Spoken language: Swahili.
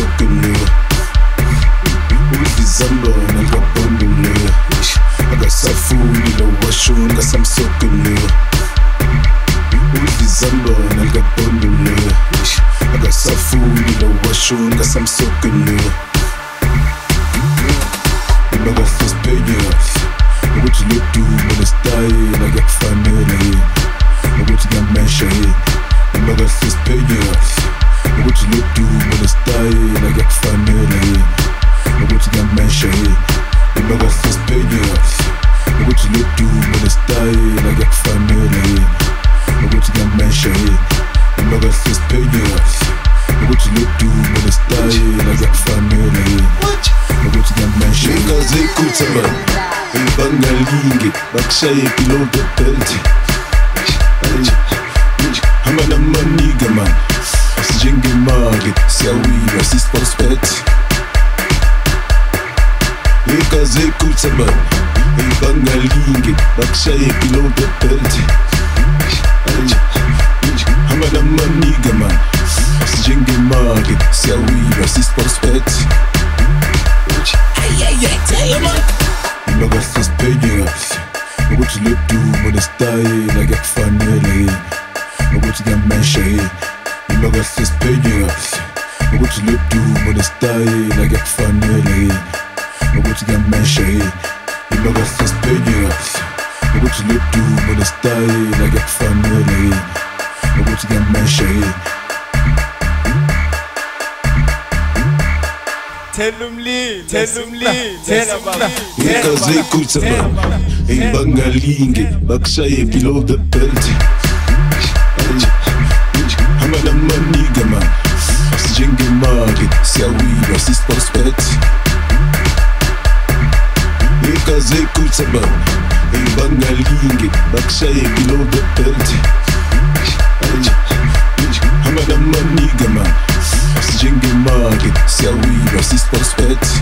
samsokelo udizambona ngabonile akasafuni lo washun ngasamsokelo udizambona ngabonile akasafuni lo washun ngasamsokelo Nagafis penyas ukuthi lodumo nesitayela kuyakufanele ukuthi ngamesha Nagafis penyas ukuthi lodumo nesitayela kuyakufanele ukuthi ngamesha Nagafis penyas ukuthi lodumo nesitayela kuyakufanele ukuthi ngamesha Nagafis penyas ukuthi lodumo nesitayela kuyakufanele ukuthi ngamesha Ingaze ikhutha bangalinge bakushaye below the belt hamba namaniga man sinjengemali siyawina sisportspet Ingaze ikhutha bangalinge bakushaye below the belt hamba namaniga man sinjengemali siyawina sisportspet Nagafis penyas ukuthi lodumo nesitayela kuyakufanele ukuthi ngamesha Nagafis penyas ukuthi lodumo nesitayela kuyakufanele ukuthi ngamesha Nagafis penyas ukuthi lodumo nesitayela kuyakufanele ukuthi ngamesha Tell them Ingaze ikhutha bangalinge bakushaye below the belt hamba namaniga man sinjengemali siyawina sisportspet Ingaze ikhutha bangalinge bakushaye below the belt hamba namaniga man sinjengemali siyawina sisportspet